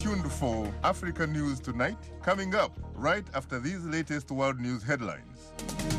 Tuned for Africa News Tonight, coming up right after these latest world news headlines.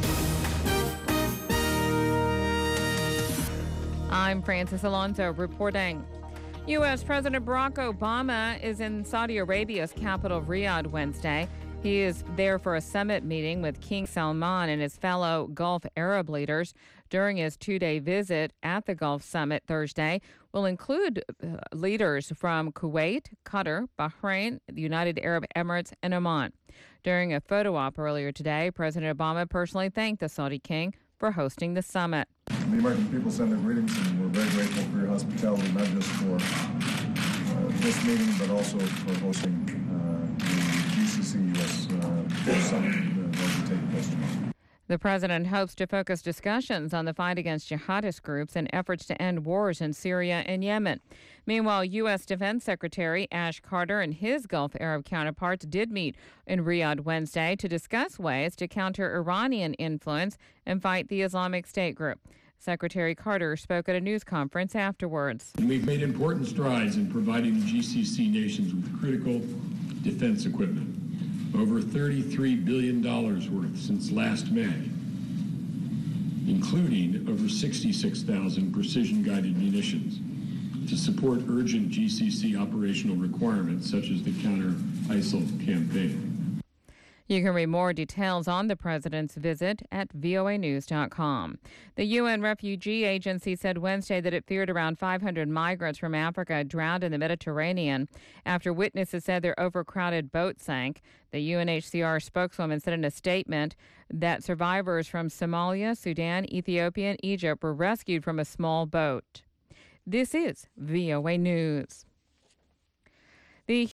I'm Francis Alonso reporting. U.S. President Barack Obama is in Saudi Arabia's capital, Riyadh, Wednesday. He is there for a summit meeting with King Salman and his fellow Gulf Arab leaders. During his two-day visit at the Gulf Summit Thursday will include leaders from Kuwait, Qatar, Bahrain, the United Arab Emirates, and Oman. During a photo op earlier today, President Obama personally thanked the Saudi king for hosting the summit. The American people send their greetings, and we're very grateful for your hospitality, not just for this meeting, but also for hosting the GCC-U.S. summit that will take place tomorrow. The president hopes to focus discussions on the fight against jihadist groups and efforts to end wars in Syria and Yemen. Meanwhile, U.S. Defense Secretary Ash Carter and his Gulf Arab counterparts did meet in Riyadh Wednesday to discuss ways to counter Iranian influence and fight the Islamic State group. Secretary Carter spoke at a news conference afterwards. We've made important strides in providing the GCC nations with critical defense equipment. Over $33 billion worth since last May, including over 66,000 precision-guided munitions to support urgent GCC operational requirements such as the counter-ISIL campaign. You can read more details on the president's visit at voanews.com. The UN Refugee Agency said Wednesday that it feared around 500 migrants from Africa drowned in the Mediterranean after witnesses said their overcrowded boat sank. The UNHCR spokeswoman said in a statement that survivors from Somalia, Sudan, Ethiopia, and Egypt were rescued from a small boat. This is VOA News.